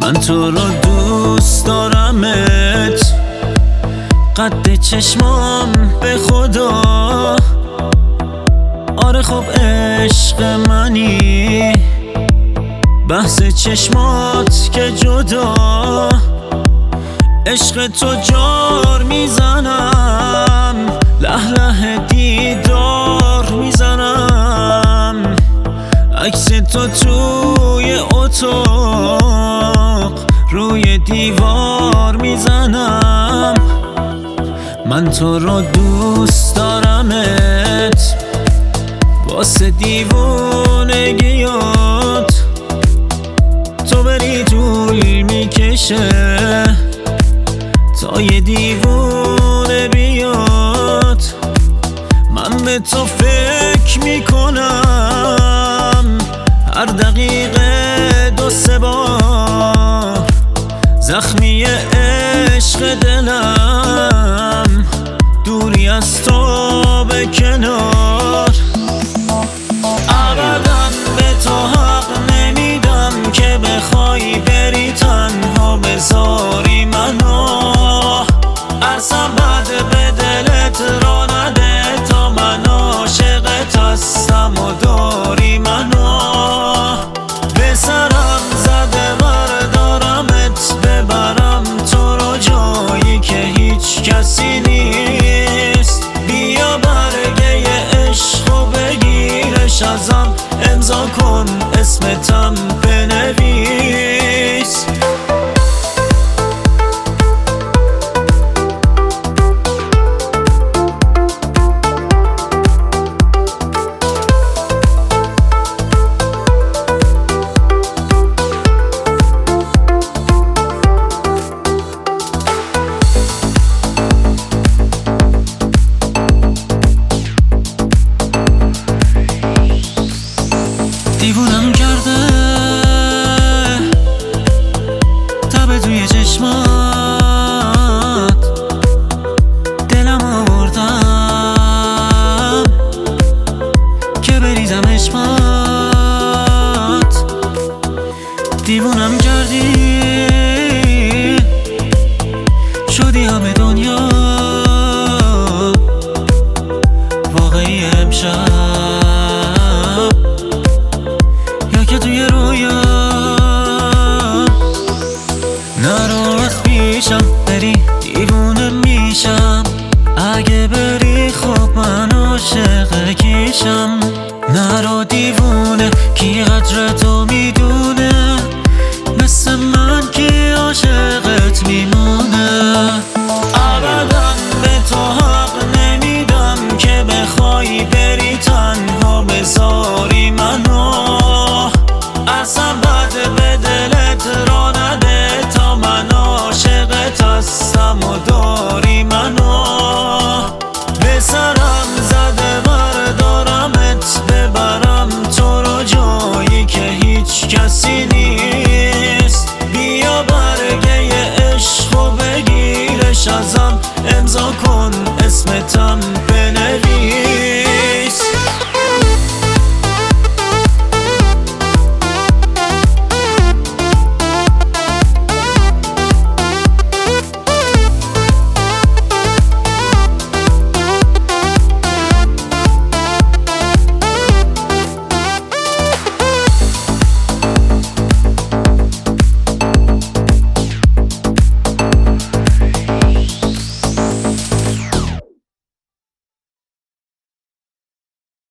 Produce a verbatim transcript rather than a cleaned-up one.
من تو رو دوست دارمت، قد چشمام به خدا. آره خب عشق منی، بحث چشمات که جدا. عشق تو جار میزنم، له له دیدار میزنم. عکس تو توی اتاق روی دیوار میزنم. من تو رو دوست دارمت، واسه دیوونگیات تو بری طول میکشه تا یه دیوونه بیاد. من به تو فکر میکنم هر دقیقه دو سه بار، زخمی عشق دلم دوری از تو به کنار. ابدا به تو حق نمیدم که بخوای بری تنها بذاری منو. اصلا بد به دلت را نده تا من عاشقت هستم و داری منو. به سرم زده بردارمت ببرم تو رو جایی که هیچ کسی نیست. بیا برگه عشق و بگیرش ازم، امضا کن اسمتم بنویس. دیوونم کرده تب توی چشمات، دلم آوردم که بریزم عشقات. دیوونم کردی شدی همه دنیا واقعی امشب، که توی رویا. نرو از پیشم بری دیوونه میشم، اگه بری خب من عاشق کیشم. نرو دیوونه کی قدر تو